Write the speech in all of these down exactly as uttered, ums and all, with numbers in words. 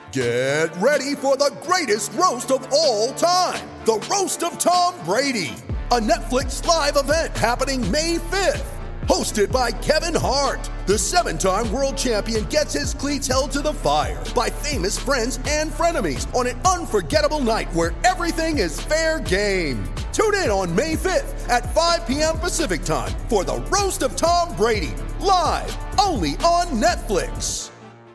Get ready for the greatest roast of all time, the Roast of Tom Brady, a Netflix live event happening May fifth. Hosted by Kevin Hart, the seven-time world champion gets his cleats held to the fire by famous friends and frenemies on an unforgettable night where everything is fair game. Tune in on May fifth at five p.m. Pacific time for the Roast of Tom Brady, live only on Netflix.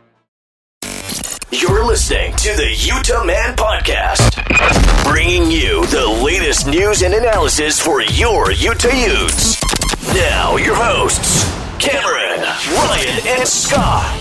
You're listening to the Utah Man Podcast, bringing you the latest news and analysis for your Utah Utes. Now, your hosts, Cameron, Ryan, and Scott.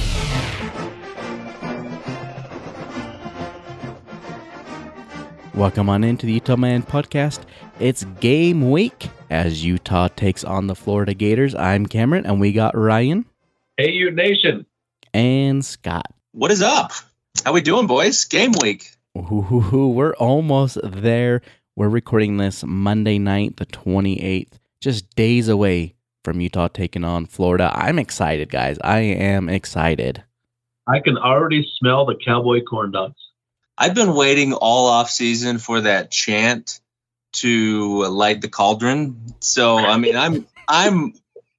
Welcome on into the Utah Man Podcast. It's game week as Utah takes on the Florida Gators. I'm Cameron, and we got Ryan. Hey, Ute Nation. And Scott. What is up? How we doing, boys? Game week. Ooh, we're almost there. We're recording this Monday night, the twenty-eighth, just days away from Utah taking on Florida. I'm excited, guys. I am excited. I can already smell the cowboy corn dogs. I've been waiting all off season for that chant to light the cauldron. So, I mean, I'm, I'm,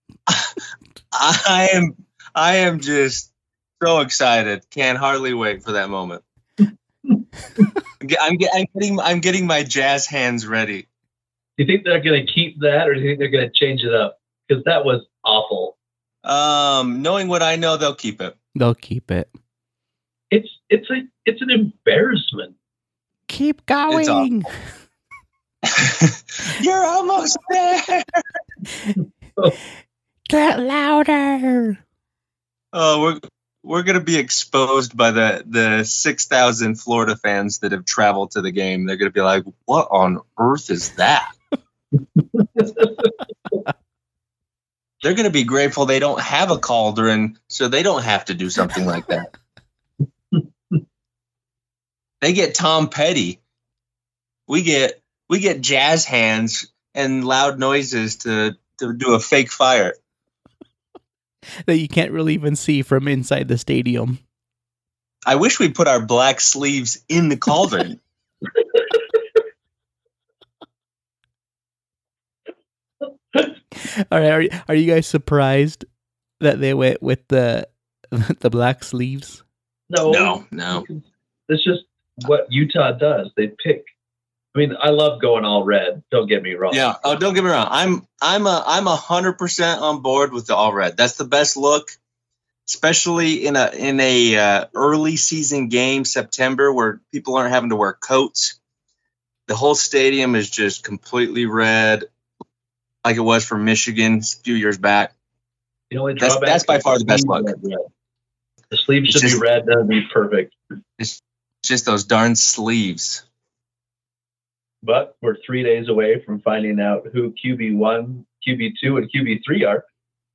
I am, I am just so excited. Can't hardly wait for that moment. I'm, get, I'm getting, I'm getting my jazz hands ready. Do you think they're going to keep that, or do you think they're going to change it up? Because that was awful. Um, knowing what I know, they'll keep it. They'll keep it. It's it's a it's an embarrassment. Keep going. You're almost there. Get louder. Oh, we're we're gonna be exposed by the the six thousand Florida fans that have traveled to the game. They're gonna be like, "What on earth is that?" They're going to be grateful they don't have a cauldron, so they don't have to do something like that. They get Tom Petty. We get we get jazz hands and loud noises to, to do a fake fire that you can't really even see from inside the stadium. I wish we put our black sleeves in the cauldron. All right, are, are you guys surprised that they went with the the black sleeves? No, no, no. It's just what Utah does. They pick. I mean, I love going all red. Don't get me wrong. Yeah. Oh, don't get me wrong. I'm I'm a I'm a hundred percent on board with the all red. That's the best look, especially in a in a uh, early season game, September, where people aren't having to wear coats. The whole stadium is just completely red, like it was for Michigan a few years back. You know what? That's, that's by far the best look. The sleeves should just be red. That would be perfect. It's just those darn sleeves. But we're three days away from finding out who Q B one, Q B two, and Q B three are.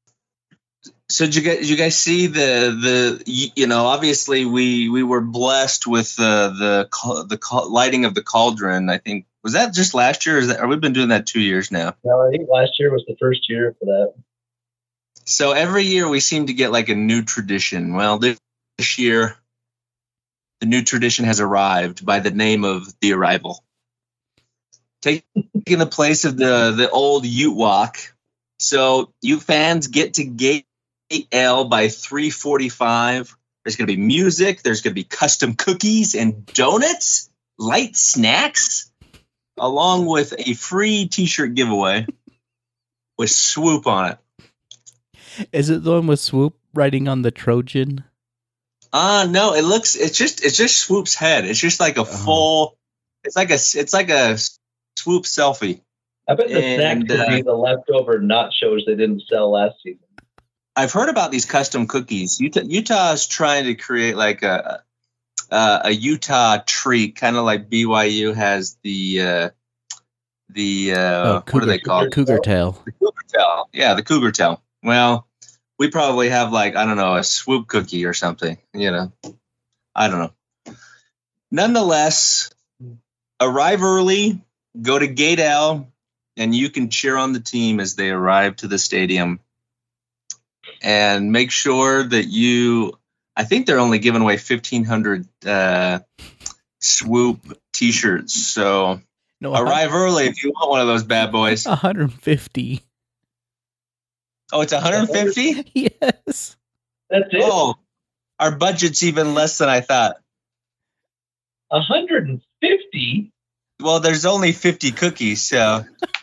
So did you guys, did you guys see the the you know obviously we we were blessed with the the the lighting of the cauldron. I think was that just last year? Or is that, or we've been doing that two years now? No, I think last year was the first year for that. So every year we seem to get like a new tradition. Well, this, this year the new tradition has arrived by the name of the Arrival, taking the place of the the old Ute Walk. So you fans get to Gate L by three forty-five. There's going to be music. There's going to be custom cookies and donuts, light snacks, along with a free T-shirt giveaway with Swoop on it. Is it the one with Swoop riding on the Trojan? Uh no, it looks. It's just. It's just Swoop's head. It's just like a full. Oh. It's like a. It's like a Swoop selfie. I bet the and, snack could uh, be the leftover nachos they didn't sell last season. I've heard about these custom cookies. Utah, Utah is trying to create like a uh, a Utah treat, kind of like B Y U has the uh, the uh, oh, cougar, what do they call it? Cougar tail. The cougar tail. Yeah, the cougar tail. Well, we probably have like I don't know a Swoop cookie or something. You know, I don't know. Nonetheless, arrive early, go to Gate L, and you can cheer on the team as they arrive to the stadium. And make sure that you I think they're only giving away fifteen hundred uh, Swoop T-shirts. So No, arrive early if you want one of those bad boys. one hundred fifty. Oh, it's one hundred fifty? Yes. That's it. Oh, our budget's even less than I thought. one hundred fifty? Well, there's only fifty cookies, so.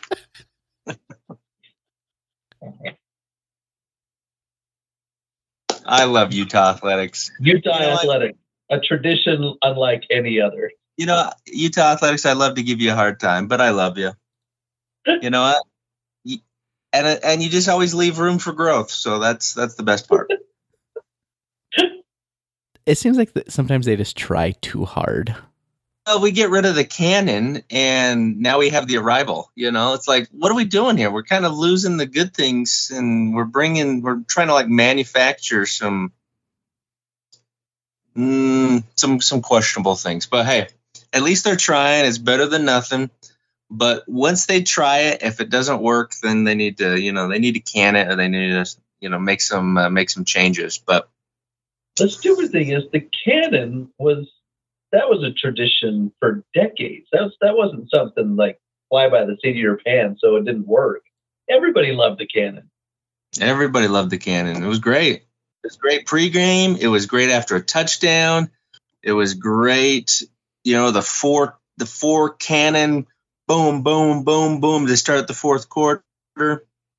I love Utah athletics. Utah You know what? Athletics, a tradition unlike any other. You know, Utah athletics, I'd love to give you a hard time, but I love you. You know what? You- And and you just always leave room for growth, so that's that's the best part. It seems like that sometimes they just try too hard. Well, we get rid of the cannon, and now we have the arrival. You know, it's like, what are we doing here? We're kind of losing the good things, and we're bringing, we're trying to like manufacture some, mm, some, some questionable things. But hey, at least they're trying. It's better than nothing. But once they try it, if it doesn't work, then they need to, you know, they need to can it, or they need to, you know, make some, uh, make some changes. But The stupid thing is the cannon was, that was a tradition for decades. That was, that wasn't something like fly by the seat of your pants so it didn't work. Everybody loved the cannon. everybody loved the cannon. It was great. It was great pregame. It was great after a touchdown. It was great. You know, the four, the four cannon, boom, boom, boom, boom, to start the fourth quarter. It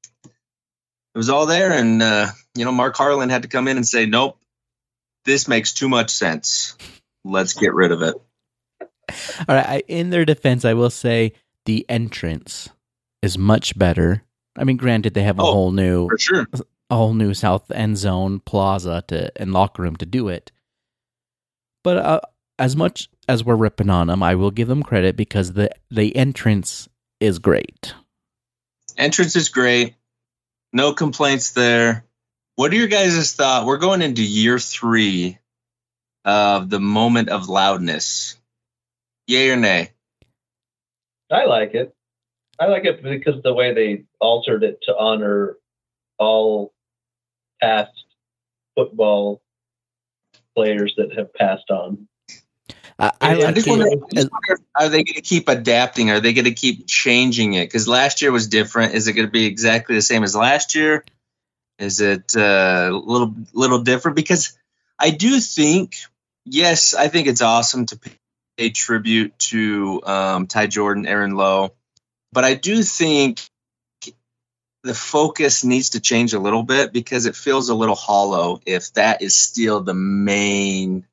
was all there. And, uh, you know, Mark Harlan had to come in and say, nope, this makes too much sense. Let's get rid of it. All right. I, in their defense, I will say the entrance is much better. I mean, granted, they have a Oh, whole new, For sure. a whole new south end zone plaza to and locker room to do it. But uh, as much as we're ripping on them, I will give them credit because the the entrance is great. Entrance is great. No complaints there. What are your guys' thoughts? We're going into year three of the moment of loudness. Yay or nay? I like it. I like it because of the way they altered it to honor all past football players that have passed on. I, I I like just wonder, it. I just wonder, are they going to keep adapting? Are they going to keep changing it? Because last year was different. Is it going to be exactly the same as last year? Is it uh, a little little different? Because I do think, yes, I think it's awesome to pay tribute to um, Ty Jordan, Aaron Lowe. But I do think the focus needs to change a little bit because it feels a little hollow if that is still the main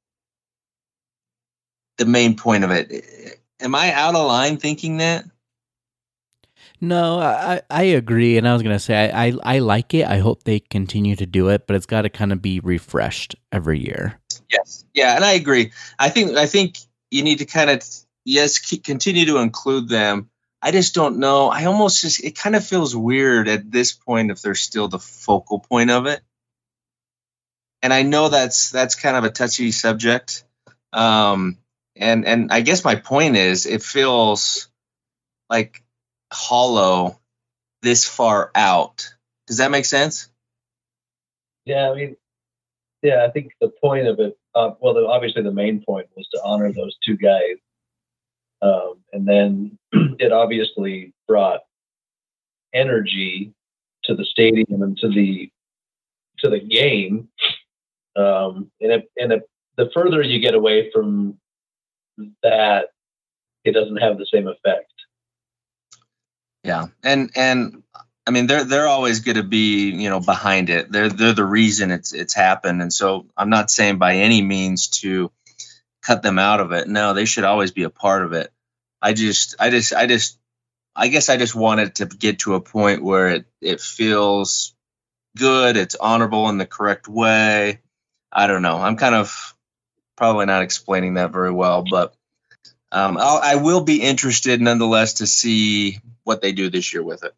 the main point of it. Am I out of line thinking that? No, I, I agree, and I was gonna say I, I I like it. I hope they continue to do it, but it's got to kind of be refreshed every year. Yes. Yeah, and I agree. I think I think you need to kind of yes keep, continue to include them. I just don't know. I almost just it kind of feels weird at this point if they're still the focal point of it. And I know that's that's kind of a touchy subject. Um, and and I guess my point is it feels like hollow this far out. Does that make sense? Yeah, I mean, yeah, I think the point of it, uh, well, the, obviously the main point was to honor those two guys. Um, and then it obviously brought energy to the stadium and to the to the game. Um, and it, and it, the further you get away from that, it doesn't have the same effect. Yeah, and and I mean they're they're always going to be you know behind it. They're they're the reason it's it's happened. And so I'm not saying by any means to cut them out of it. No, they should always be a part of it. I just I just I just I guess I just want it to get to a point where it it feels good. It's honorable in the correct way. I don't know. I'm kind of probably not explaining that very well, but um, I'll, I will be interested nonetheless to see what they do this year with it.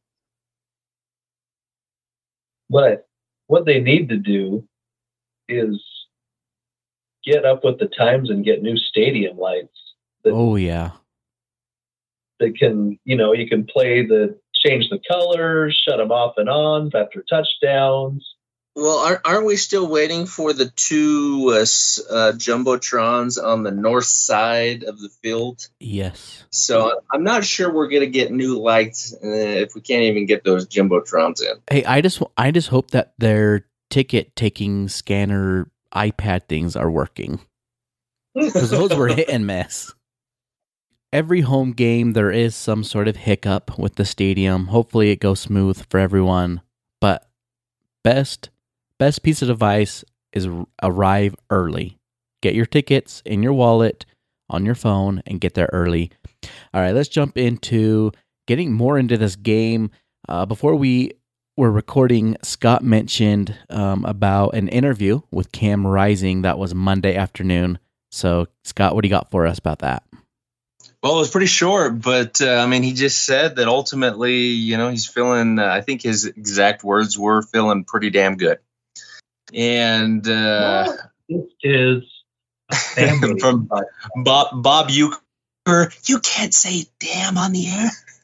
What I, what they need to do is get up with the times and get new stadium lights that, Oh yeah, that can, you know, you can play the change the colors, shut them off and on after touchdowns. Well, aren't, aren't we still waiting for the two uh, s- uh, jumbotrons on the north side of the field? Yes. So I'm not sure we're gonna get new lights uh, if we can't even get those jumbotrons in. Hey, I just I just hope that their ticket taking scanner iPad things are working, because those were hit and miss. Every home game there is some sort of hiccup with the stadium. Hopefully it goes smooth for everyone. But best best piece of advice is arrive early. Get your tickets in your wallet, on your phone, and get there early. All right, let's jump into getting more into this game. Uh, before we were recording, Scott mentioned um, about an interview with Cam Rising that was Monday afternoon. So, Scott, what do you got for us about that? Well, it was pretty short, but uh, I mean, he just said that ultimately, you know, he's feeling, uh, I think his exact words were feeling pretty damn good. And uh, this is from Bob, Bob Uecker, you can't say damn on the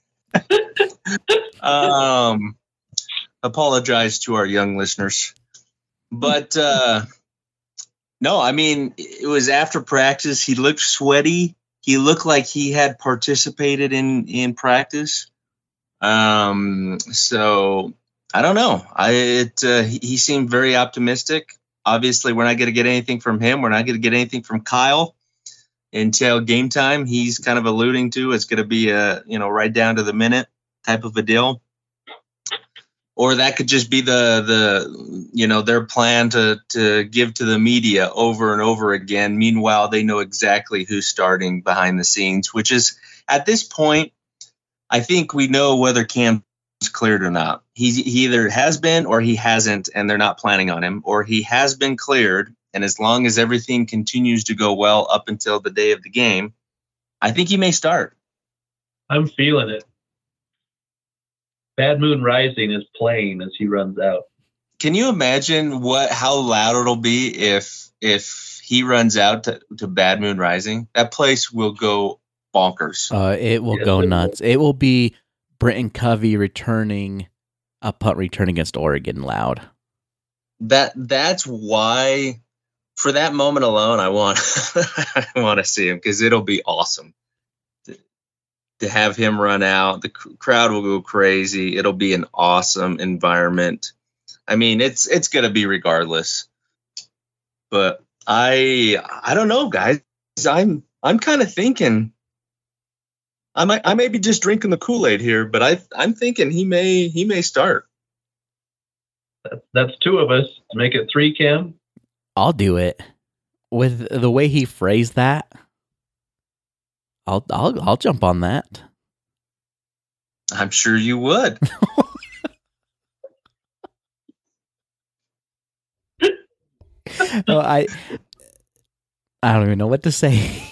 air. um, apologize to our young listeners. But uh, no, I mean, it was after practice. He looked sweaty. He looked like he had participated in, in practice. Um, so I don't know. I it uh, he, he seemed very optimistic. Obviously, we're not going to get anything from him. We're not going to get anything from Kyle until game time. He's kind of alluding to it's going to be a you know right down to the minute type of a deal. Or that could just be the the you know their plan to to give to the media over and over again. Meanwhile, they know exactly who's starting behind the scenes, which is at this point, I think we know whether Cam's cleared or not. He, he either has been or he hasn't, and they're not planning on him, or he has been cleared. And as long as everything continues to go well up until the day of the game, I think he may start. I'm feeling it. Bad Moon Rising is playing as he runs out. Can you imagine what how loud it'll be if if he runs out to, to Bad Moon Rising? That place will go bonkers. Uh, it will Yes, go it nuts. will. It will be Britton Covey returning a punt return against Oregon loud. That that's why, for that moment alone, I want I want to see him, because it'll be awesome to, to have him run out. The c- crowd will go crazy. It'll be an awesome environment. I mean, it's it's gonna be regardless. But I I don't know, guys. I'm I'm kind of thinking. I might I may be just drinking the Kool-Aid here, but I I'm thinking he may he may start. That's, that's two of us. Make it three, Cam. I'll do it. With the way he phrased that, I'll I'll I'll jump on that. I'm sure you would. No, I I don't even know what to say.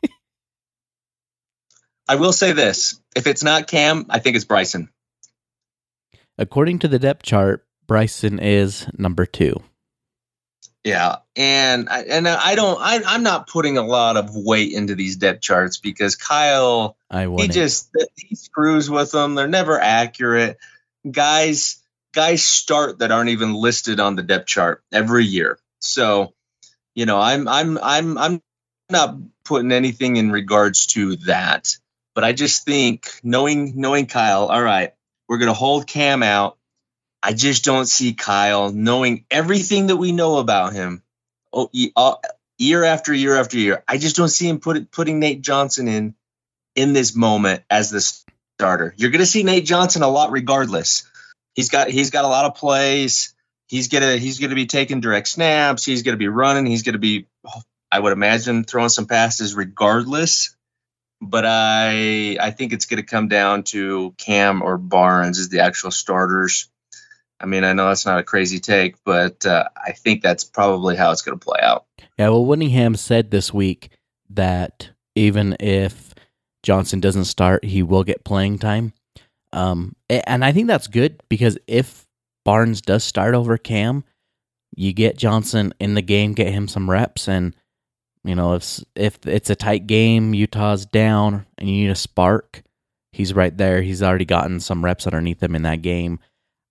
I will say this. If it's not Cam, I think it's Bryson. According to the depth chart, Bryson is number two. Yeah. And I, and I don't, I, I'm not putting a lot of weight into these depth charts because Kyle, I he wouldn't. just, he screws with them. They're never accurate. Guys, guys start that aren't even listed on the depth chart every year. So, you know, I'm, I'm, I'm, I'm not putting anything in regards to that. But I just think knowing knowing Kyle, all right, we're going to hold Cam out. I just don't see Kyle knowing everything that we know about him oh, year after year after year. I just don't see him put, putting Nate Johnson in in this moment as the starter. You're going to see Nate Johnson a lot regardless. He's got he's got a lot of plays. He's gonna he's gonna be taking direct snaps. He's going to be running. He's going to be, I would imagine, throwing some passes regardless. But I I think it's going to come down to Cam or Barnes as the actual starters. I mean, I know that's not a crazy take, but uh, I think that's probably how it's going to play out. Yeah, well, Winningham said this week that even if Johnson doesn't start, he will get playing time. Um, and I think that's good because if Barnes does start over Cam, you get Johnson in the game, get him some reps, and you know, if if it's a tight game, Utah's down, and you need a spark, he's right there. He's already gotten some reps underneath him in that game.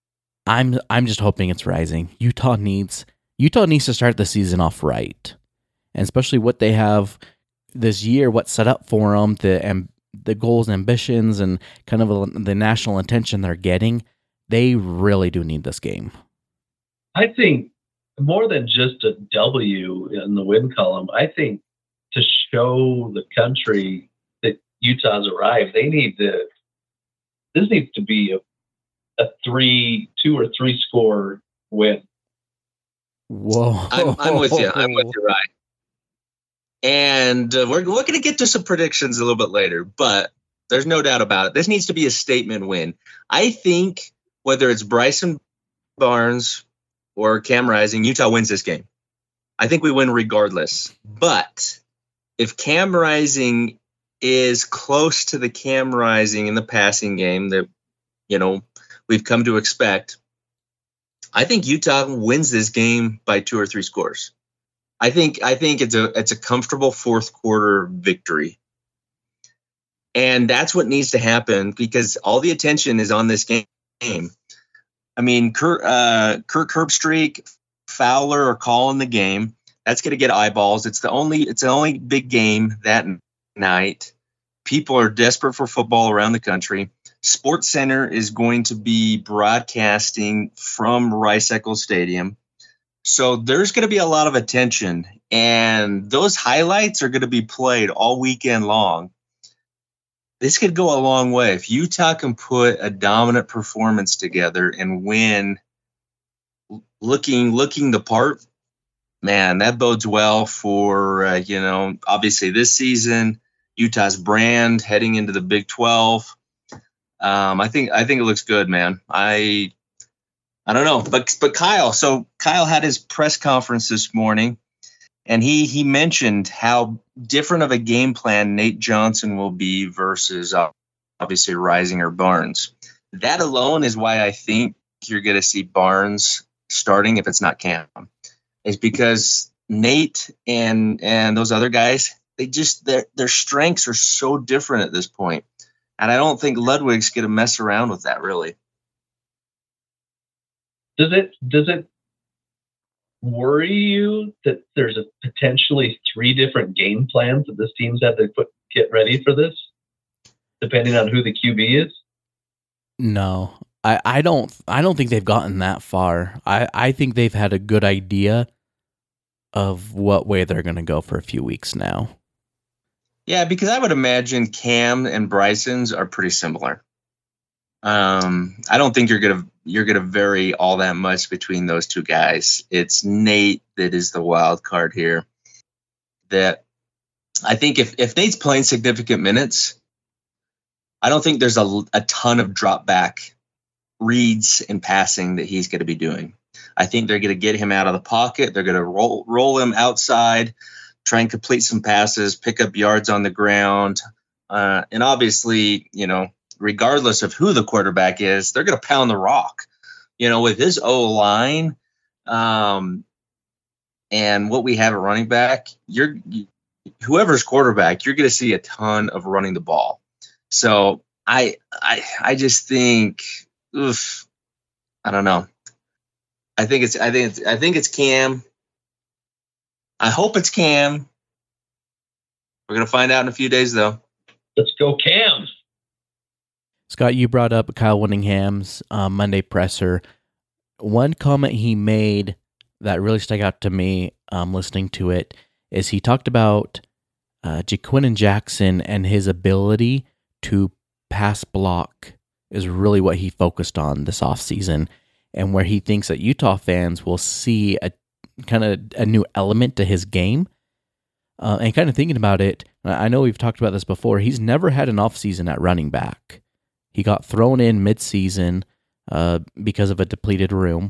I'm I'm just hoping it's rising. Utah needs Utah needs to start the season off right, and especially what they have this year, what's set up for them, the um, the goals, ambitions, and kind of a, the national attention they're getting. They really do need this game. I think more than just a W in the win column, I think to show the country that Utah's arrived, they need to. This needs to be a, a three, two or three score win. Whoa! I'm, I'm with you. I'm with you, Ryan. And uh, we're we're going to get to some predictions a little bit later, but there's no doubt about it. This needs to be a statement win. I think whether it's Bryson Barnes or Cam Rising, Utah wins this game. I think we win regardless. But if Cam Rising is close to the Cam Rising in the passing game that, you know, we've come to expect, I think Utah wins this game by two or three scores. I think I think it's a it's a comfortable fourth quarter victory. And that's what needs to happen because all the attention is on this game. I mean, Kirk, uh, Kirk Herbstreit, Fowler are calling the game. That's going to get eyeballs. It's the only it's the only big game that night. People are desperate for football around the country. Sports Center is going to be broadcasting from Rice-Eccles Stadium. So there's going to be a lot of attention, and those highlights are going to be played all weekend long. This could go a long way. If Utah can put a dominant performance together and win looking looking the part, man, that bodes well for, uh, you know, obviously this season, Utah's brand heading into the Big twelve. Um, I think I think it looks good, man. I I don't know, but but Kyle. So Kyle had his press conference this morning, and he he mentioned how different of a game plan Nate Johnson will be versus uh, obviously Rising or Barnes. That alone is why I think you're going to see Barnes starting if it's not Cam. Is because Nate and and those other guys, they just their their strengths are so different at this point, and I don't think Ludwig's going to mess around with that really. Does it does it worry you that there's a potentially three different game plans that this team's had to put get ready for this, depending on who the Q B is? No, I, I don't I don't think they've gotten that far. I, I think they've had a good idea of what way they're going to go for a few weeks now. Yeah, because I would imagine Cam and Bryson's are pretty similar. Um, I don't think you're gonna you're gonna vary all that much between those two guys. It's Nate that is the wild card here. That I think if if Nate's playing significant minutes, I don't think there's a, a ton of drop back reads and passing that he's going to be doing. I think they're going to get him out of the pocket. They're going to roll roll him outside, try and complete some passes, pick up yards on the ground, uh, and obviously, you know, regardless of who the quarterback is, they're going to pound the rock. You know, with his O-line um, and what we have at running back, you're you, whoever's quarterback, you're going to see a ton of running the ball. So I I I just think, oof, I don't know. I think it's I think it's I think it's Cam. I hope it's Cam. We're gonna find out in a few days, though. Let's go, Cam. Scott, you brought up Kyle Whittingham's uh, Monday presser. One comment he made that really stuck out to me um, listening to it is he talked about uh, Ja'Quinden Jackson and his ability to pass block is really what he focused on this offseason, and where he thinks that Utah fans will see a kind of a new element to his game. Uh, and kind of thinking about it, I know we've talked about this before, he's never had an offseason at running back. He got thrown in mid-season uh, because of a depleted room.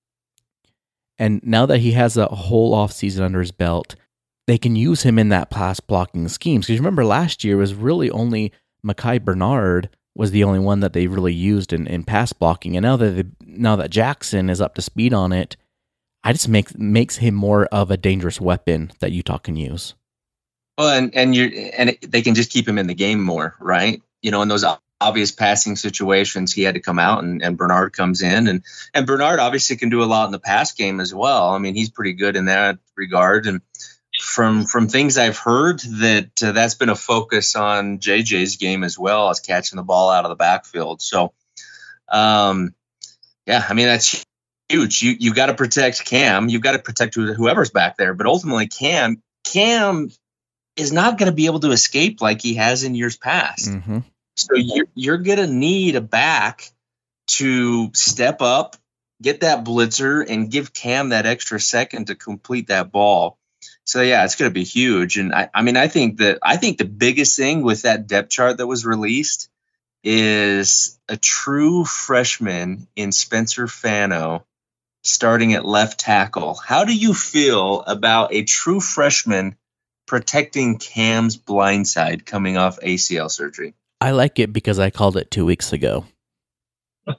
And now that he has a whole offseason under his belt, they can use him in that pass blocking schemes. Because remember, last year was really only Mekhi Bernard was the only one that they really used in, in pass blocking. And now that they, now that Jackson is up to speed on it, I just make makes him more of a dangerous weapon that Utah can use. Well, and and you and it, they can just keep him in the game more, right? You know, in those obvious passing situations, he had to come out, and, and Bernard comes in. And, and Bernard obviously can do a lot in the pass game as well. I mean, he's pretty good in that regard. And from from things I've heard, that uh, that's been a focus on J J's game as well, as catching the ball out of the backfield. So, um, yeah, I mean, that's huge. You, you've got to protect Cam. You've got to protect whoever's back there. But ultimately, Cam, Cam is not going to be able to escape like he has in years past. Mm-hmm. So you're, you're going to need a back to step up, get that blitzer, and give Cam that extra second to complete that ball. So, yeah, it's going to be huge. And, I, I mean, I think that I think the biggest thing with that depth chart that was released is a true freshman in Spencer Fano starting at left tackle. How do you feel about a true freshman protecting Cam's blind side coming off A C L surgery? I like it because I called it two weeks ago. I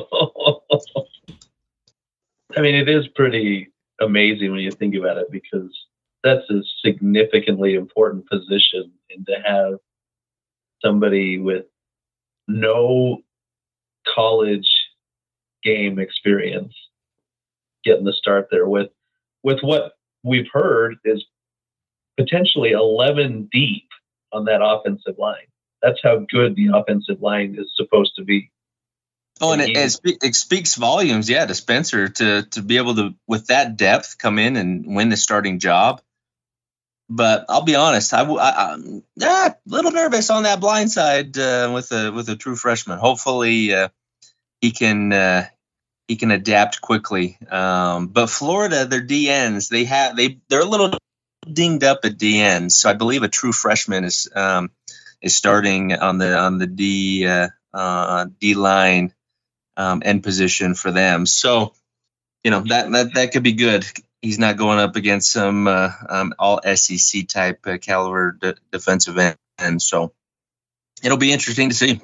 mean, it is pretty amazing when you think about it, because that's a significantly important position, and to have somebody with no college game experience getting the start there with with what we've heard is potentially eleven deep on that offensive line. That's how good the offensive line is supposed to be. Oh, and it, it, spe- it speaks volumes, yeah, to Spencer to to be able to, with that depth, come in and win the starting job. But I'll be honest, I, I, I'm yeah, a little nervous on that blind side uh, with a with a true freshman. Hopefully, uh, he can uh, he can adapt quickly. Um, but Florida, their D Ns, they have they they're a little dinged up at D Ns, so I believe a true freshman is um, is starting on the on the D uh, uh, D line um, end position for them. So you know that that that could be good. He's not going up against some uh, um, all S E C type uh, caliber de- defensive end, and so it'll be interesting to see.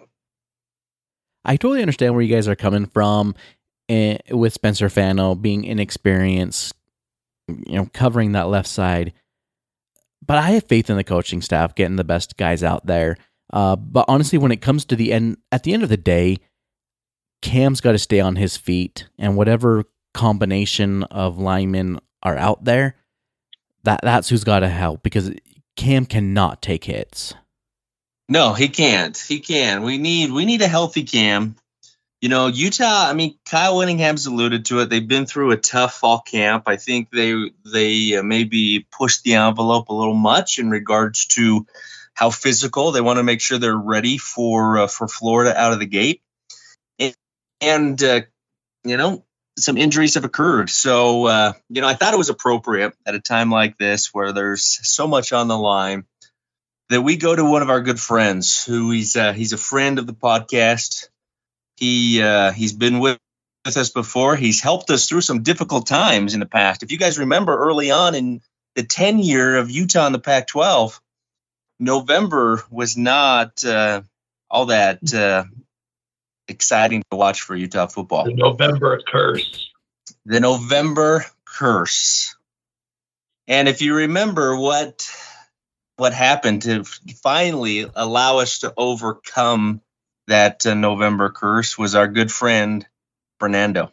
I totally understand where you guys are coming from, uh, with Spencer Fano being inexperienced, you know, covering that left side. But I have faith in the coaching staff getting the best guys out there. Uh, but honestly, when it comes to the end, at the end of the day, Cam's got to stay on his feet, and whatever combination of linemen are out there, that that's who's got to help, because Cam cannot take hits. No, he can't. He can. We need we need a healthy Cam. You know, Utah, I mean, Kyle Whittingham's alluded to it. They've been through a tough fall camp. I think they they uh, maybe pushed the envelope a little much in regards to how physical. They want to make sure they're ready for uh, for Florida out of the gate. And, and uh, you know, some injuries have occurred. So, uh, you know, I thought it was appropriate at a time like this where there's so much on the line that we go to one of our good friends who he's uh, he's a friend of the podcast. He uh, he's been with, with us before. He's helped us through some difficult times in the past. If you guys remember early on in the tenure of Utah in the Pac twelve, November was not uh, all that uh, exciting to watch for Utah football. The November curse. The November curse. And if you remember what what happened to finally allow us to overcome that uh, November curse was our good friend Fernando.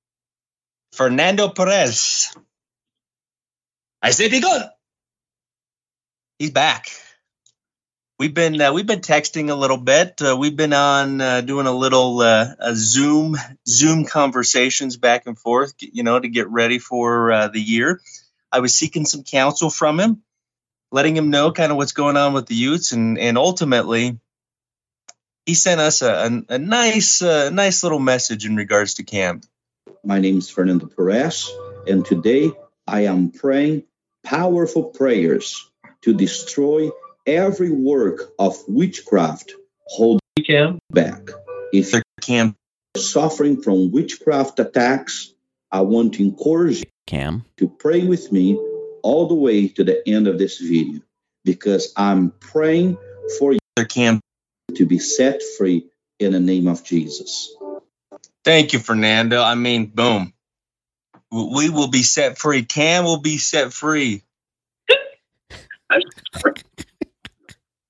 Fernando Perez. I said he gone. He's back. We've been uh, we've been texting a little bit. Uh, we've been on uh, doing a little uh, a Zoom Zoom conversations back and forth, you know, to get ready for uh, the year. I was seeking some counsel from him, letting him know kind of what's going on with the Utes, and and ultimately, he sent us a a, a nice uh, nice little message in regards to camp. My name is Fernando Perez, and today I am praying powerful prayers to destroy every work of witchcraft holding Cam back. If you're Cam suffering from witchcraft attacks, I want to encourage you Cam to pray with me all the way to the end of this video, because I'm praying for you Cam to be set free in the name of Jesus. Thank you, Fernando. I mean, boom. We will be set free. Cam will be set free.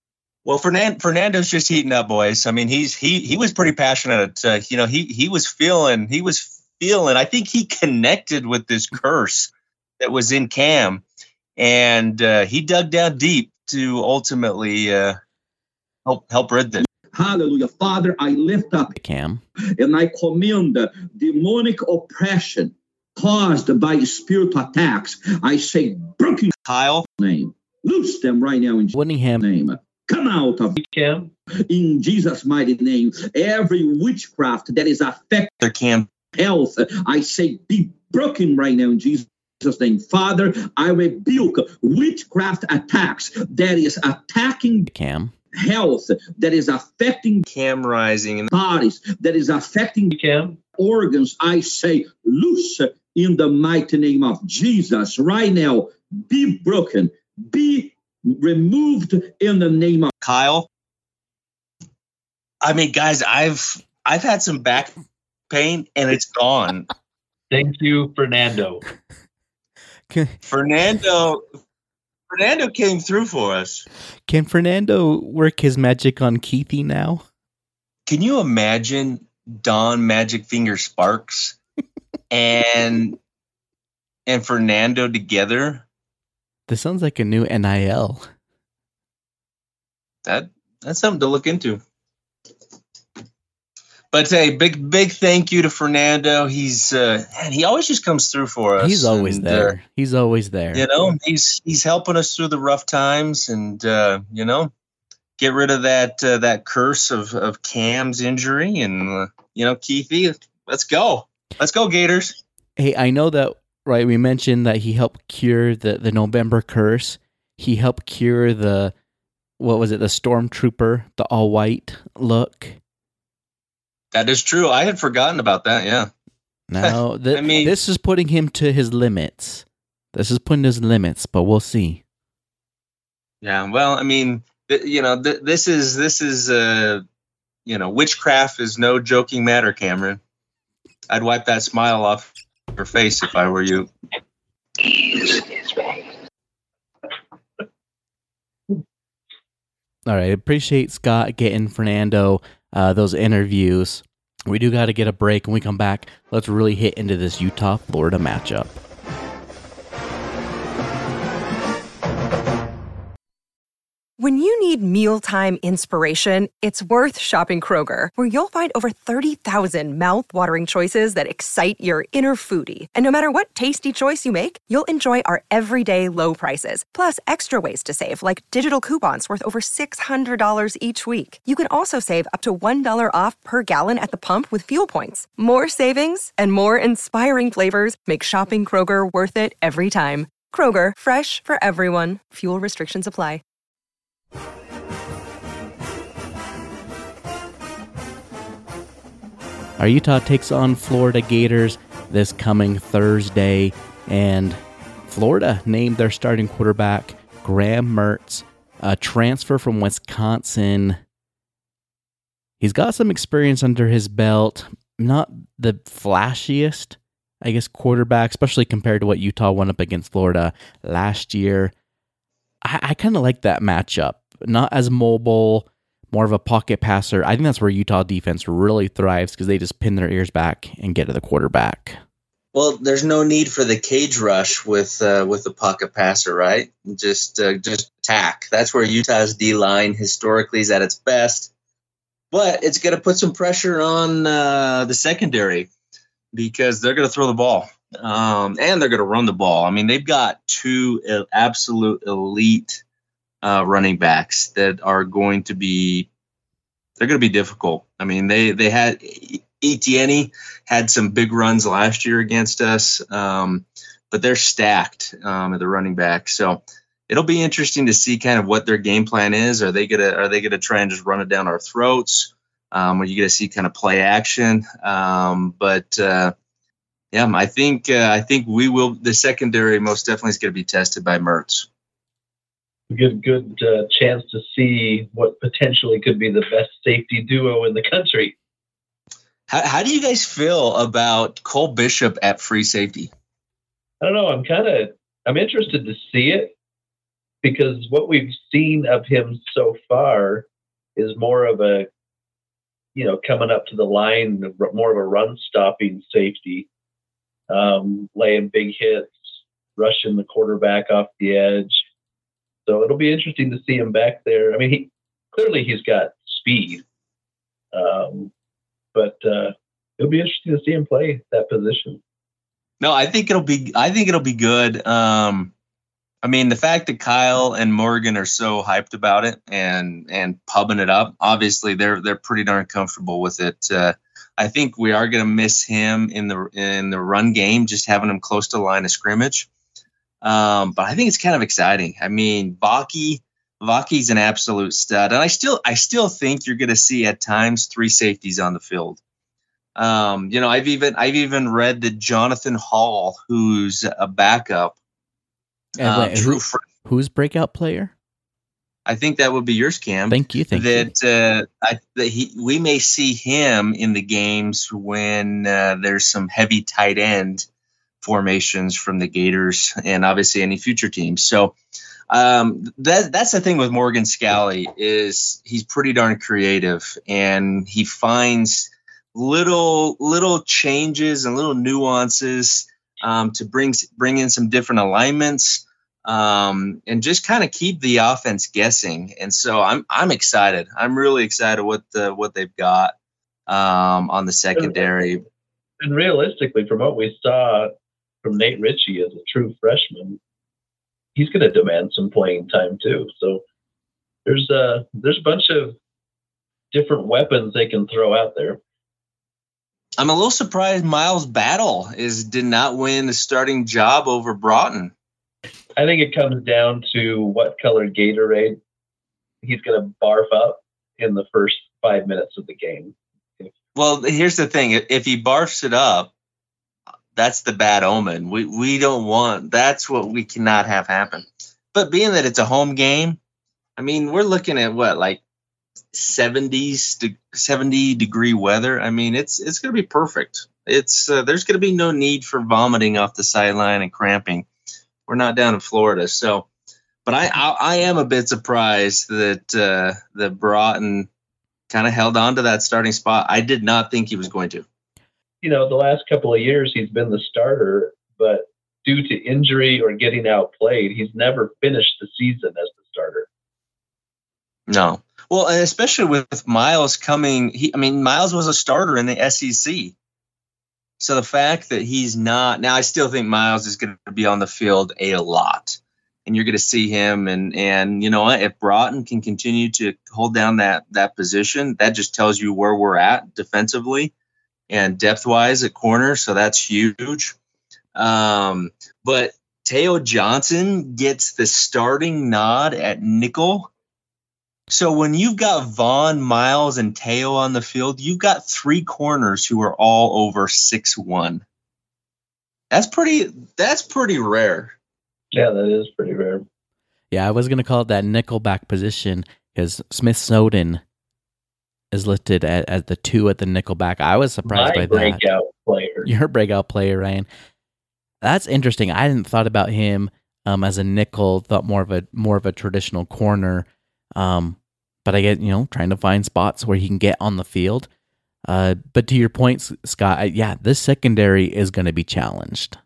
Well, Fernand- Fernando's just heating up, boys. I mean, he's he he was pretty passionate. Uh, you know, he he was feeling he was feeling. I think he connected with this curse that was in Cam, and uh, he dug down deep to ultimately uh, help help rid this. Hallelujah. Father, I lift up Cam. and I commend the demonic oppression caused by spiritual attacks. I say, broken Kyle, name. Loose them right now in Jesus' Whittingham. name. Come out of Cam. in Jesus' mighty name. Every witchcraft that is affecting their Cam. health, I say, be broken right now in Jesus' name. Father, I rebuke witchcraft attacks that is attacking Cam. health, that is affecting Cam rising. And bodies, that is affecting Cam. organs. I say, loose in the mighty name of Jesus right now. Be broken. Be removed in the name of Kyle. I mean, guys, I've I've had some back pain and it's gone. Thank you, Fernando. Fernando Fernando came through for us. Can Fernando work his magic on Keithy now? Can you imagine Don Magic Finger Sparks and and Fernando together? This sounds like a new N I L. That that's something to look into. But hey, big big thank you to Fernando. He's uh, man, he always just comes through for us. He's always and, there. Uh, He's always there. you know, he's he's helping us through the rough times, and uh, you know, get rid of that uh, that curse of of Cam's injury, and uh, you know, Keithy, let's go, let's go, Gators. Hey, I know that, right? We mentioned that he helped cure the, the November curse. He helped cure the, what was it, the Stormtrooper, the all white look. That is true. I had forgotten about that. Yeah. Now, th- I mean- this is putting him to his limits. This is putting his limits, but we'll see. Yeah. Well, I mean, th- you know, th- this is this is uh, you know, witchcraft is no joking matter, Cameron. I'd wipe that smile off your face if I were you. All right, appreciate Scott getting Fernando uh, those interviews. We do got to get a break. When we come back, let's really hit into this Utah-Florida matchup. When you need mealtime inspiration, it's worth shopping Kroger, where you'll find over thirty thousand mouth-watering choices that excite your inner foodie. And no matter what tasty choice you make, you'll enjoy our everyday low prices, plus extra ways to save, like digital coupons worth over six hundred dollars each week. You can also save up to one dollar off per gallon at the pump with fuel points. More savings and more inspiring flavors make shopping Kroger worth it every time. Kroger, fresh for everyone. Fuel restrictions apply. Our Utah takes on Florida Gators this coming Thursday, and Florida named their starting quarterback, Graham Mertz, a transfer from Wisconsin. He's got some experience under his belt, not the flashiest, I guess, quarterback, especially compared to what Utah went up against Florida last year. I, I kind of like that matchup. Not as mobile, more of a pocket passer. I think that's where Utah defense really thrives because they just pin their ears back and get to the quarterback. Well, there's no need for the cage rush with uh, with the pocket passer, right? Just uh, just attack. That's where Utah's D-line historically is at its best. But it's going to put some pressure on uh, the secondary because they're going to throw the ball um, and they're going to run the ball. I mean, they've got two absolute elite uh, running backs that are going to be they're going to be difficult. I mean, they they had Etienne had some big runs last year against us, um, but they're stacked um, at the running back. So it'll be interesting to see kind of what their game plan is. Are they gonna are they gonna try and just run it down our throats? Um, are you gonna see kind of play action? Um, but uh, yeah, I think uh, I think we will. The secondary most definitely is going to be tested by Mertz. Good, good uh, chance to see what potentially could be the best safety duo in the country. How, how do you guys feel about Cole Bishop at free safety? I don't know. I'm kind of I'm interested to see it. because what we've seen of him so far is more of a, you know, coming up to the line, more of a run-stopping safety, um, laying big hits, rushing the quarterback off the edge. So it'll be interesting to see him back there. I mean, he clearly he's got speed, um, but uh, it'll be interesting to see him play that position. No, I think it'll be. I think it'll be good. Um, I mean, the fact that Kyle and Morgan are so hyped about it and and pubbing it up, obviously they're they're pretty darn comfortable with it. Uh, I think we are going to miss him in the in the run game, just having him close to the line of scrimmage. Um, but I think it's kind of exciting. I mean, Vaki, Vaki's an absolute stud, and I still I still think you're going to see at times three safeties on the field. Um, you know, I've even I've even read that Jonathan Hall, who's a backup. And wait, um, who, who's breakout player? I think that would be yours, Cam. Thank you. Thank that, you. Uh, I, that he, we may see him in the games when uh, there's some heavy tight end formations from the Gators and obviously any future teams. So um, that that's the thing with Morgan Scalley is he's pretty darn creative, and he finds little little changes and little nuances um, to bring bring in some different alignments. Um, and just kind of keep the offense guessing. And so I'm I'm excited. I'm really excited what the what they've got um, on the secondary. And realistically, from what we saw from Nate Ritchie as a true freshman, he's going to demand some playing time too. So there's a there's a bunch of different weapons they can throw out there. I'm a little surprised Miles Battle is did not win the starting job over Broughton. I think it comes down to what color Gatorade he's going to barf up in the first five minutes of the game. Well, here's the thing. If he barfs it up, that's the bad omen. We we don't want – that's what we cannot have happen. But being that it's a home game, I mean, we're looking at what, like seventies, seventy degree weather. I mean, it's it's going to be perfect. It's uh, there's going to be no need for vomiting off the sideline and cramping. We're not down in Florida, so. But I, I, I am a bit surprised that uh, that Broughton kind of held on to that starting spot. I did not think he was going to. You know, the last couple of years he's been the starter, but due to injury or getting outplayed, he's never finished the season as the starter. No, well, and especially with Miles coming. He, I mean, Miles was a starter in the S E C. So the fact that he's not now, I still think Miles is going to be on the field a lot, and you're going to see him. And and you know what? If Broughton can continue to hold down that that position, that just tells you where we're at defensively and depth wise at corner. So that's huge. Um, but Teo Johnson gets the starting nod at nickel. So when you've got Vaughn, Miles, and Teo on the field, you've got three corners who are all over six one. That's pretty that's pretty rare. Yeah, that is pretty rare. Yeah, I was going to call it that nickelback position because Smith Snowden is listed at, as the two at the nickelback. I was surprised My by breakout that. player. Your breakout player, Ryan. That's interesting. I hadn't thought about him um, as a nickel, thought more of a more of a traditional corner. Um, but I get, you know, trying to find spots where he can get on the field. Uh, but to your point, Scott, I, yeah, this secondary is going to be challenged.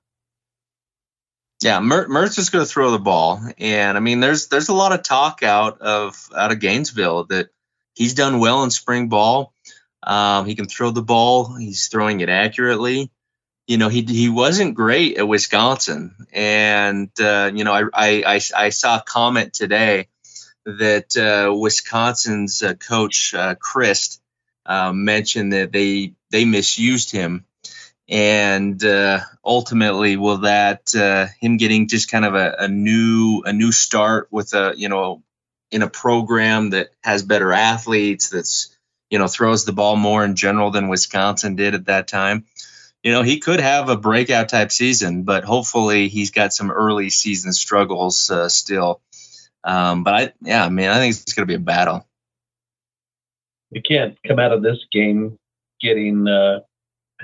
Yeah, Mer- Mertz is going to throw the ball, and I mean, there's there's a lot of talk out of out of Gainesville that he's done well in spring ball. Um, he can throw the ball; he's throwing it accurately. You know, he he wasn't great at Wisconsin, and uh, you know, I, I I I saw a comment today that uh, Wisconsin's uh, coach uh, Christ uh, mentioned that they they misused him, and uh, ultimately, will that uh, him getting just kind of a, a new a new start with a you know in a program that has better athletes, that's you know throws the ball more in general than Wisconsin did at that time. You know, he could have a breakout type season, but hopefully he's got some early season struggles uh, still. Um, but I, yeah, man, I think it's going to be a battle. You can't come out of this game getting uh,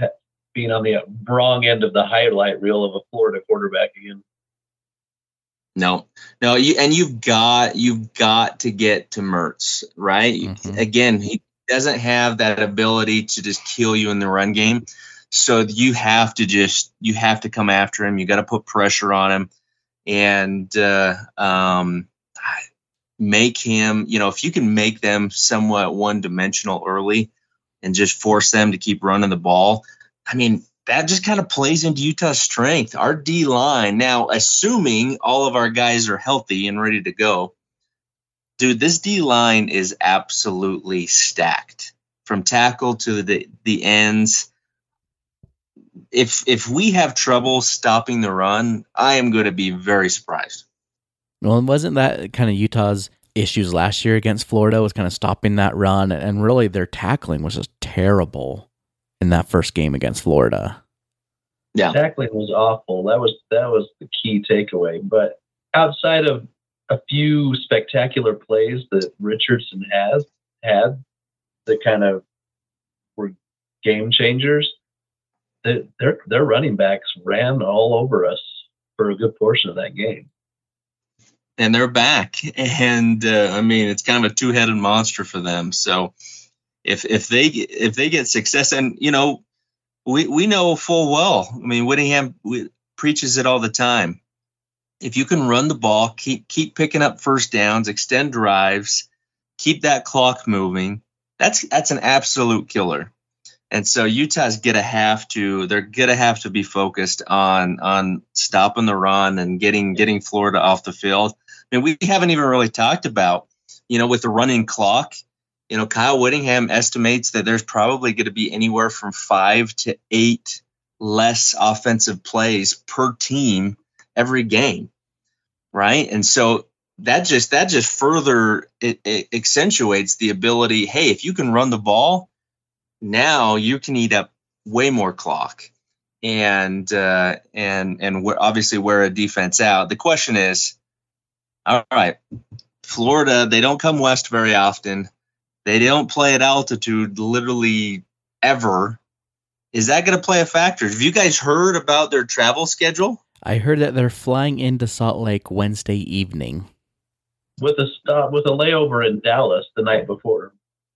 being on the wrong end of the highlight reel of a Florida quarterback again. No, no, you and you've got you've got to get to Mertz, right? Mm-hmm. Again, he doesn't have that ability to just kill you in the run game. So you have to just you have to come after him. You got to put pressure on him and uh, um, make him. You know, if you can make them somewhat one dimensional early and just force them to keep running the ball, I mean, that just kind of plays into Utah's strength. Our D line now, assuming all of our guys are healthy and ready to go, dude, this D line is absolutely stacked from tackle to the the ends. If if we have trouble stopping the run, I am going to be very surprised. Well, wasn't that kind of Utah's issues last year against Florida, was kind of stopping that run, and really their tackling was just terrible in that first game against Florida. Yeah, tackling was awful. That was that was the key takeaway. But outside of a few spectacular plays that Richardson has had that kind of were game changers, they, their their running backs ran all over us for a good portion of that game. And they're back, and uh, I mean it's kind of a two-headed monster for them. So if if they if they get success, and you know we we know full well, I mean Whittingham we, preaches it all the time. If you can run the ball, keep keep picking up first downs, extend drives, keep that clock moving, that's that's an absolute killer. And so Utah's gonna have to they're gonna have to be focused on on stopping the run and getting getting Florida off the field. I mean, we haven't even really talked about, you know, with the running clock, you know, Kyle Whittingham estimates that there's probably going to be anywhere from five to eight less offensive plays per team every game, right? And so that just that just further it, it accentuates the ability. Hey, if you can run the ball, now you can eat up way more clock, and uh, and and we're obviously wear a defense out. The question is, all right, Florida, they don't come west very often. They don't play at altitude literally ever. Is that going to play a factor? Have you guys heard about their travel schedule? I heard that they're flying into Salt Lake Wednesday evening. With a stop, with a layover in Dallas the night before.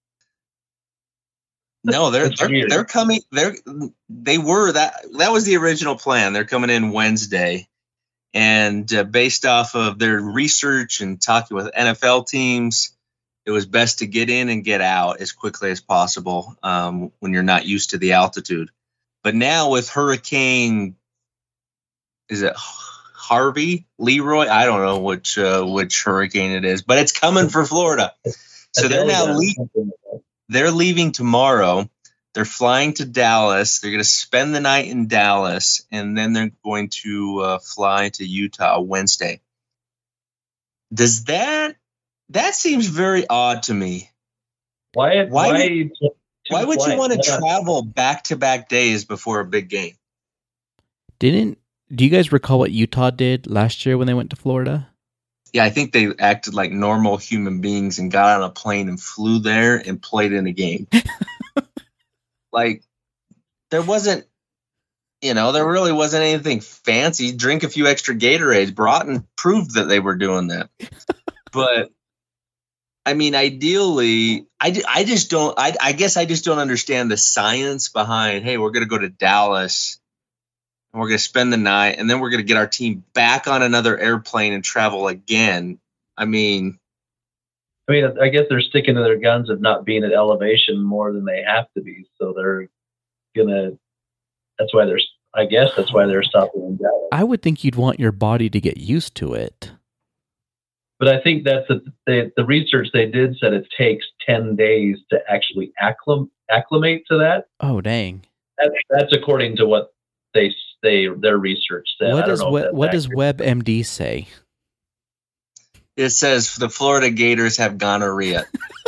No, they're they're, they're coming. They're they were that that was the original plan. They're coming in Wednesday. And uh, based off of their research and talking with N F L teams, it was best to get in and get out as quickly as possible um, when you're not used to the altitude. But now with Hurricane, is it Harvey, Leroy? I don't know which uh, which hurricane it is, but it's coming for Florida. So they're now le- they're leaving tomorrow. They're flying to Dallas. They're going to spend the night in Dallas, and then they're going to uh, fly to Utah Wednesday. Does that that seems very odd to me? Why? Why? Why, would, why would you want to travel back to back days before a big game? Didn't do you guys recall what Utah did last year when they went to Florida? Yeah, I think they acted like normal human beings and got on a plane and flew there and played in a game. Like, there wasn't, you know, there really wasn't anything fancy. Drink a few extra Gatorades. Broughton proved that they were doing that. But, I mean, ideally, I, I just don't, I, I guess I just don't understand the science behind, hey, we're going to go to Dallas, and we're going to spend the night, and then we're going to get our team back on another airplane and travel again. I mean... I mean, I guess they're sticking to their guns of not being at elevation more than they have to be. So they're gonna. That's why they're. I guess that's why they're stopping in Dallas. I would think you'd want your body to get used to it. But I think that's a, they, the research they did said it takes ten days to actually acclim, acclimate to that. Oh dang! That's, that's according to what they they their research said. What I don't does know we, what accurate. does WebMD say? It says the Florida Gators have gonorrhea.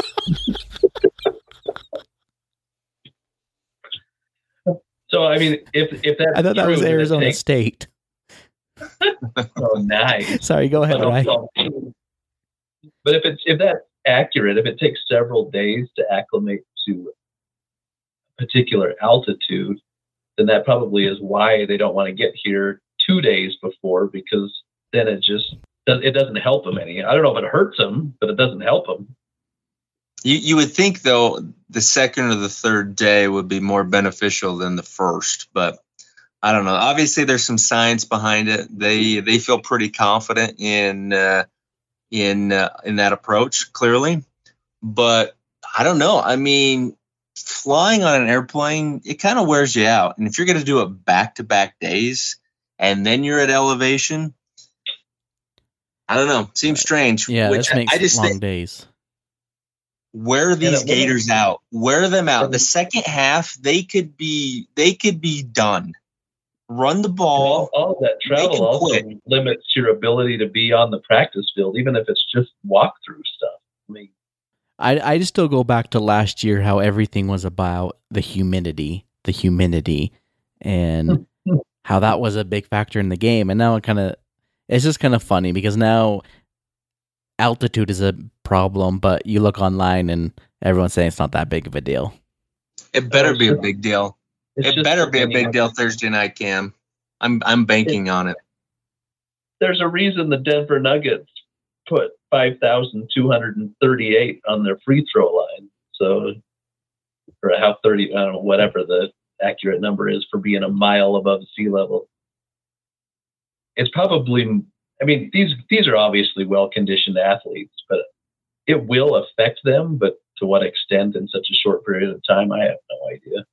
So I mean, if if that's I thought that true, was Arizona takes, State. Oh, nice. Sorry, go ahead. But, Right? but if it's if that's accurate, if it takes several days to acclimate to a particular altitude, then that probably is why they don't want to get here two days before, because then it just it doesn't help them any. I don't know if it hurts them, but it doesn't help them. You you would think though the second or the third day would be more beneficial than the first, but I don't know. Obviously, there's some science behind it. They they feel pretty confident in uh, in uh, in that approach, clearly. But I don't know. I mean, flying on an airplane, it kind of wears you out. And if you're going to do it back to back days, and then you're at elevation, I don't know. Seems strange. Yeah, which this makes I just long think, days. wear these it Gators won't- out. Wear them out. The second half, they could be they could be done. Run the all, ball. all that They travel can also quit. limits your ability to be on the practice field, even if it's just walkthrough stuff. I mean, I I just still go back to last year how everything was about the humidity, the humidity, and how that was a big factor in the game. And now it kind of it's just kind of funny because now altitude is a problem, but you look online and everyone's saying it's not that big of a deal. It better it's be a just- big deal. it's It just better be a depending big on- deal Thursday night, Cam. I'm I'm banking on it. There's a reason the Denver Nuggets put five thousand two hundred thirty-eight on their free throw line. So, or how thirty, I don't know, whatever the accurate number is for being a mile above sea level. It's probably, I mean, these these are obviously well-conditioned athletes, but it will affect them. But to what extent in such a short period of time, I have no idea.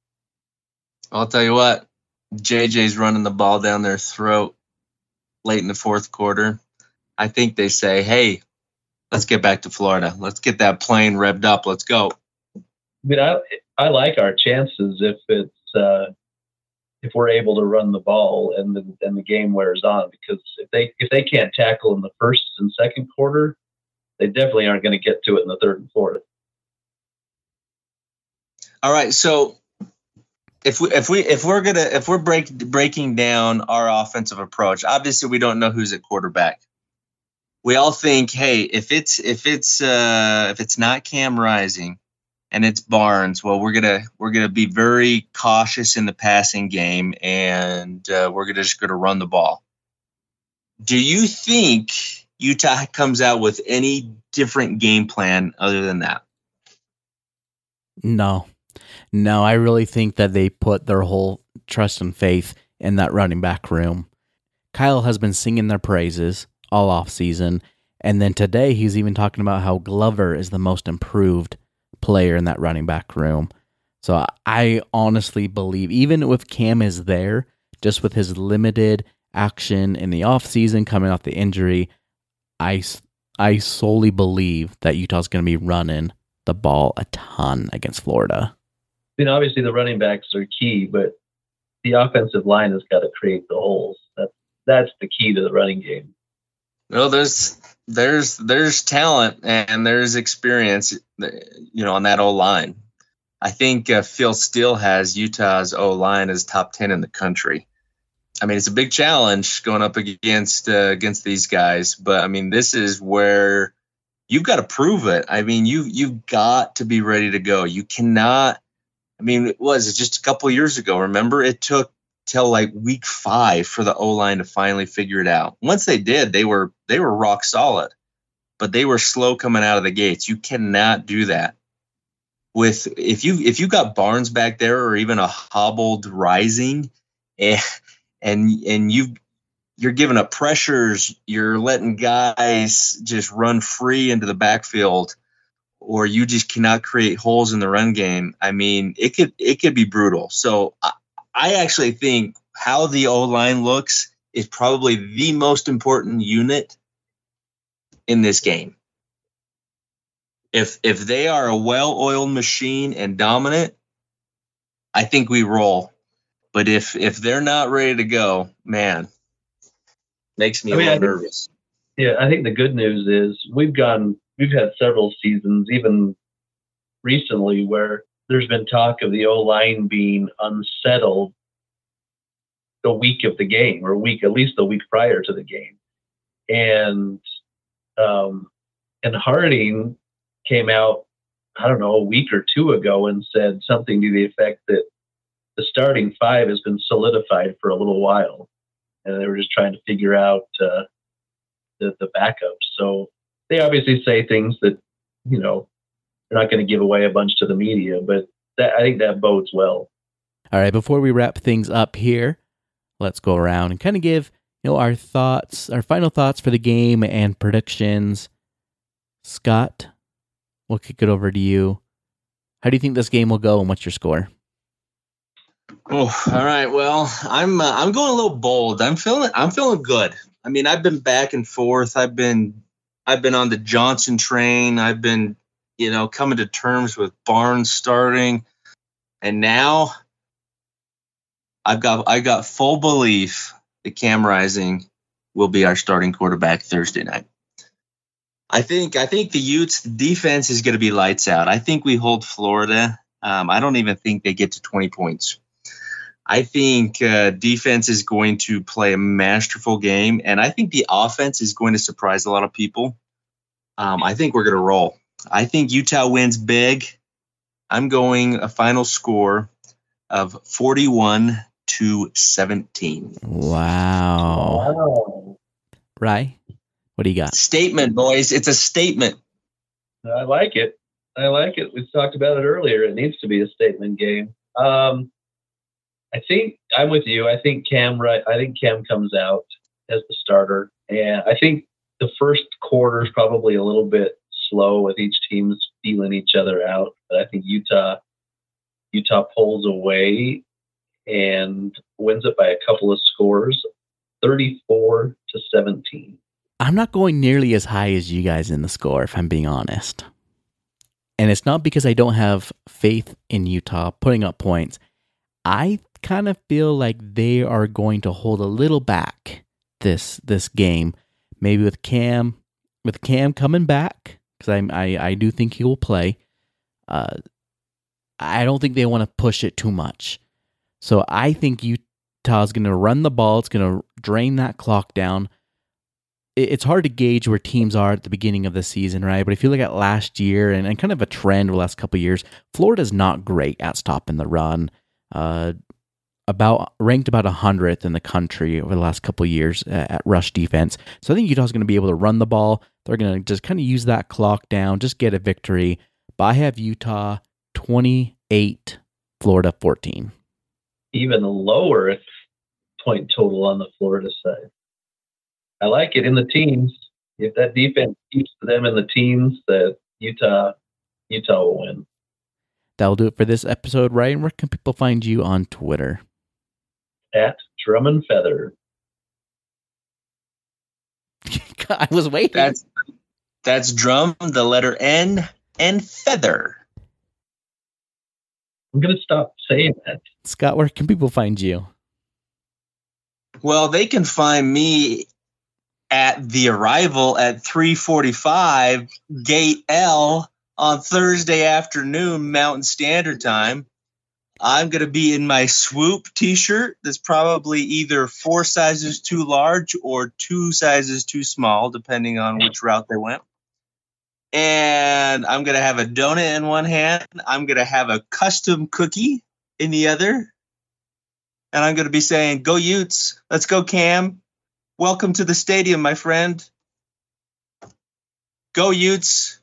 I'll tell you what, J J's running the ball down their throat late in the fourth quarter. I think they say, hey, let's get back to Florida. Let's get that plane revved up. Let's go. I mean, I I like our chances if it's uh, if we're able to run the ball and the and the game wears on, because if they if they can't tackle in the first and second quarter, they definitely aren't going to get to it in the third and fourth. All right, so if we if we if we're gonna if we're break, breaking down our offensive approach, obviously we don't know who's at quarterback. We all think, hey, if it's if it's uh, if it's not Cam Rising and it's Barnes, well, we're gonna we're gonna be very cautious in the passing game, and uh, we're gonna just gonna run the ball. Do you think Utah comes out with any different game plan other than that? No. No, I really think that they put their whole trust and faith in that running back room. Kyle has been singing their praises all off season, and then today he's even talking about how Glover is the most improved player in that running back room. So I honestly believe, even if Cam is there, just with his limited action in the offseason coming off the injury, I, I solely believe that Utah's going to be running the ball a ton against Florida. I mean, obviously the running backs are key, but the offensive line has got to create the holes. That's that's the key to the running game. Well, there's there's there's talent and there's experience, you know, on that O line. I think uh, Phil Steele has Utah's O line as top ten in the country. I mean, it's a big challenge going up against uh, against these guys, but I mean, this is where you've got to prove it. I mean, you you've got to be ready to go. You cannot. I mean, it was just a couple of years ago. Remember, it took till like week five for the O-line to finally figure it out. Once they did, they were they were rock solid, but they were slow coming out of the gates. You cannot do that. With if you if you got Barnes back there or even a hobbled Rising, and and and you you're giving up pressures, you're letting guys just run free into the backfield, or you just cannot create holes in the run game. I mean, it could it could be brutal. So I, I actually think how the O-line looks is probably the most important unit in this game. If if they are a well-oiled machine and dominant, I think we roll. But if if they're not ready to go, man, makes me I mean, a I little think- nervous. Yeah, I think the good news is we've gone, we've had several seasons, even recently, where there's been talk of the O-line being unsettled the week of the game, or week, at least the week prior to the game. And, um, and Harding came out, I don't know, a week or two ago and said something to the effect that the starting five has been solidified for a little while. And they were just trying to figure out, uh, the, the backups. So they obviously say things that, you know, they're not going to give away a bunch to the media, but that, I think that bodes well. All right, before we wrap things up here, let's go around and kind of give, you know, our thoughts, our final thoughts for the game and predictions. Scott, we'll kick it over to you. How do you think this game will go, and what's your score? Oh, all right. Well, I'm uh, I'm going a little bold. I'm feeling I'm feeling good. I mean, I've been back and forth. I've been I've been on the Johnson train. I've been, you know, coming to terms with Barnes starting, and now I've got I got full belief that Cam Rising will be our starting quarterback Thursday night. I think I think the Utes defense is going to be lights out. I think we hold Florida. Um, I don't even think they get to twenty points. I think uh, defense is going to play a masterful game, and I think the offense is going to surprise a lot of people. Um, I think we're going to roll. I think Utah wins big. I'm going a final score of forty-one to seventeen. Wow. Wow. Rye, what do you got? Statement, boys. It's a statement. I like it. I like it. We talked about it earlier. It needs to be a statement game. Um, I think I'm with you. I think Cam right. I think Cam comes out as the starter, and I think the first quarter is probably a little bit slow with each team's feeling each other out. But I think Utah Utah pulls away and wins it by a couple of scores, thirty-four to seventeen. I'm not going nearly as high as you guys in the score, if I'm being honest. And it's not because I don't have faith in Utah putting up points. I kind of feel like they are going to hold a little back this this game. Maybe with Cam, with Cam coming back, because I, I I do think he will play. Uh, I don't think they want to push it too much. So I think Utah's going to run the ball. It's going to drain that clock down. It's hard to gauge where teams are at the beginning of the season, right? But if you look at last year and, and kind of a trend over the last couple of years, Florida's not great at stopping the run. Uh, about ranked about one hundredth in the country over the last couple of years at, at rush defense. So I think Utah's going to be able to run the ball. They're going to just kind of use that clock down, just get a victory. But I have Utah twenty-eight, Florida fourteen. Even lower point total on the Florida side. I like it in the teens. If that defense keeps them in the teens, that Utah, Utah will win. That'll do it for this episode. Ryan, where can people find you on Twitter? At Drum and Feather. I was waiting. That's that's drum, the letter N, and feather. I'm gonna stop saying that. Scott, where can people find you? Well, they can find me at The Arrival at three forty-five Gate L on Thursday afternoon Mountain Standard Time. I'm going to be in my Swoop t-shirt that's probably either four sizes too large or two sizes too small, depending on which route they went. And I'm going to have a donut in one hand. I'm going to have a custom cookie in the other. And I'm going to be saying, go Utes. Let's go, Cam. Welcome to the stadium, my friend. Go Utes.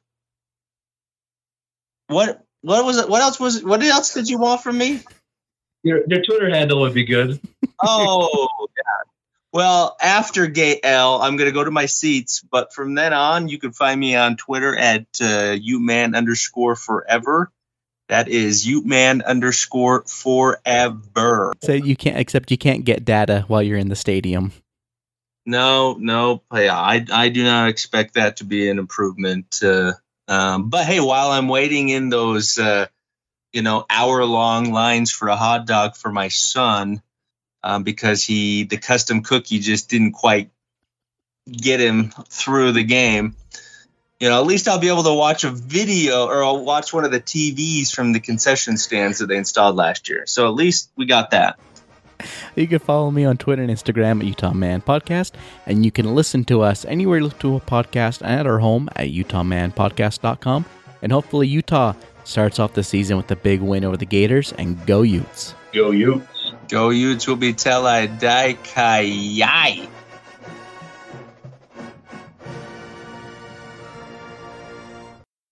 What what was it? What else was it? What else did you want from me? Your your Twitter handle would be good. Oh, yeah. Well, after Gate L, I'm going to go to my seats. But from then on, you can find me on Twitter at uh, Uteman underscore forever. That is Uteman underscore forever. So you can't, except you can't get data while you're in the stadium. No, no, I, I do not expect that to be an improvement. Uh, um, but hey, while I'm waiting in those, uh, you know, hour-long lines for a hot dog for my son, um, because he the custom cookie just didn't quite get him through the game, you know, at least I'll be able to watch a video or I'll watch one of the T Vs from the concession stands that they installed last year. So at least we got that. You can follow me on Twitter and Instagram at Utah Man Podcast, and you can listen to us anywhere you listen to a podcast and at our home at utah man podcast dot com. And hopefully Utah starts off the season with a big win over the Gators, and go Utes. Go Utes. Go Utes will be Tel Dai Kai.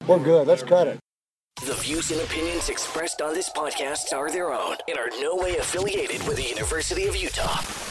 We're good. Let's cut it. The views and opinions expressed on this podcast are their own and are no way affiliated with the University of Utah.